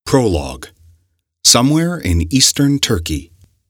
Prologue. Somewhere in eastern Turkey.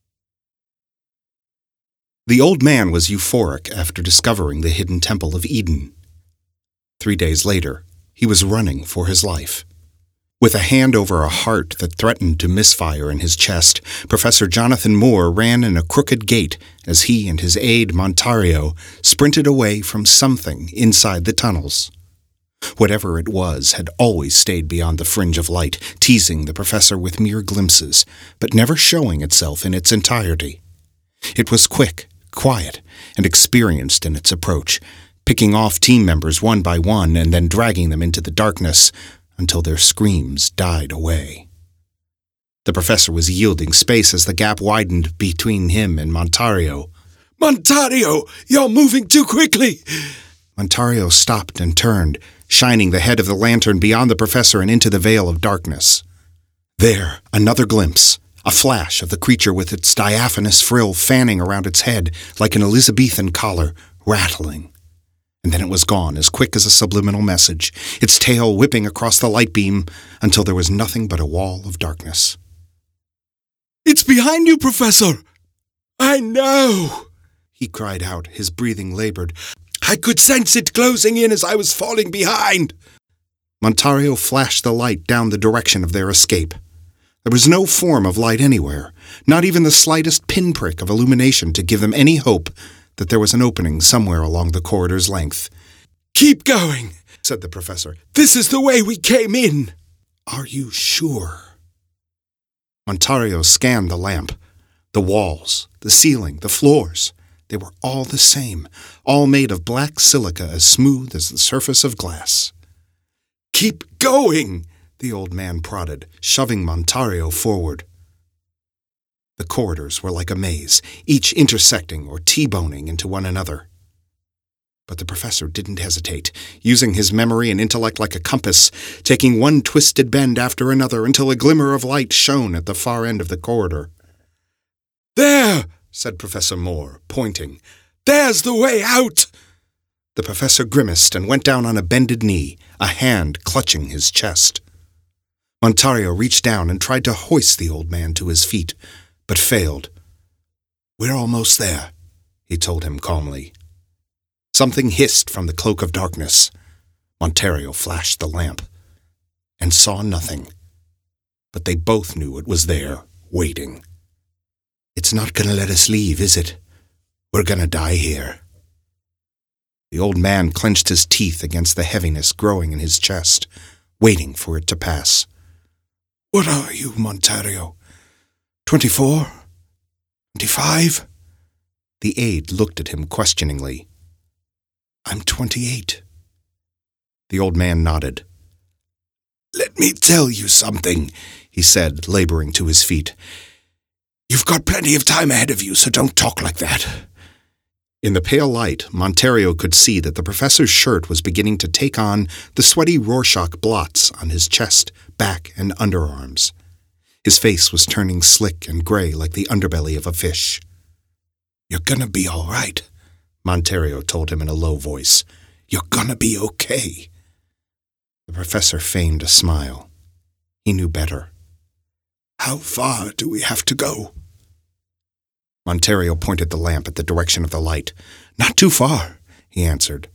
The old man was euphoric after discovering the hidden Temple of Eden. 3 days later, he was running for his life. With a hand over a heart that threatened to misfire in his chest, Professor Jonathan Moore ran in a crooked gait as he and his aide Montario sprinted away from something inside the tunnels. Whatever it was had always stayed beyond the fringe of light, teasing the professor with mere glimpses, but never showing itself in its entirety. It was quick, quiet, and experienced in its approach, picking off team members one by one and then dragging them into the darkness until their screams died away. The professor was yielding space as the gap widened between him and Montario. "Montario, you're moving too quickly!" Montario stopped and turned, shining the head of the lantern beyond the professor and into the veil of darkness. There, another glimpse, a flash of the creature with its diaphanous frill fanning around its head like an Elizabethan collar, rattling. And then it was gone as quick as a subliminal message, its tail whipping across the light beam until there was nothing but a wall of darkness. "It's behind you, Professor!" "I know!" he cried out, his breathing labored. "I could sense it closing in as I was falling behind." Montario flashed the light down the direction of their escape. There was no form of light anywhere, not even the slightest pinprick of illumination to give them any hope that there was an opening somewhere along the corridor's length. "Keep going," said the professor. "This is the way we came in." "Are you sure?" Montario scanned the lamp. The walls, the ceiling, the floors. They were all the same, all made of black silica as smooth as the surface of glass. "Keep going," the old man prodded, shoving Montario forward. The corridors were like a maze, each intersecting or T-boning into one another. But the professor didn't hesitate, using his memory and intellect like a compass, taking one twisted bend after another until a glimmer of light shone at the far end of the corridor. "There!" said Professor Moore, pointing. "There's the way out!" The professor grimaced and went down on a bended knee, a hand clutching his chest. Montario reached down and tried to hoist the old man to his feet, but failed. "We're almost there," he told him calmly. Something hissed from the cloak of darkness. Montario flashed the lamp and saw nothing, but they both knew it was there, waiting. "It's not going to let us leave, is it? We're going to die here." The old man clenched his teeth against the heaviness growing in his chest, waiting for it to pass. "What are you, Montario? 24? 25? The aide looked at him questioningly. "I'm 28. The old man nodded. "Let me tell you something," he said, laboring to his feet. "You've got plenty of time ahead of you, so don't talk like that." In the pale light, Montario could see that the professor's shirt was beginning to take on the sweaty Rorschach blots on his chest, back, and underarms. His face was turning slick and gray like the underbelly of a fish. "You're gonna be all right," Montario told him in a low voice. "You're gonna be okay." The professor feigned a smile. He knew better. "How far do we have to go?" Montario pointed the lamp at the direction of the light. "Not too far," he answered.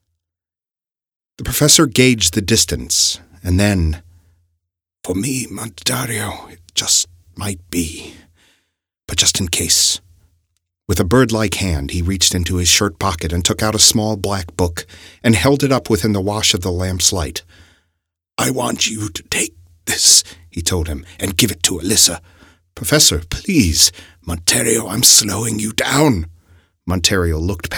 The professor gauged the distance, and then, "For me, Montario, it just might be. But just in case." With a bird-like hand, he reached into his shirt pocket and took out a small black book and held it up within the wash of the lamp's light. "I want you to take this," he told him, "and give it to Alyssa." "Professor, please." "Montario, I'm slowing you down." Montario looked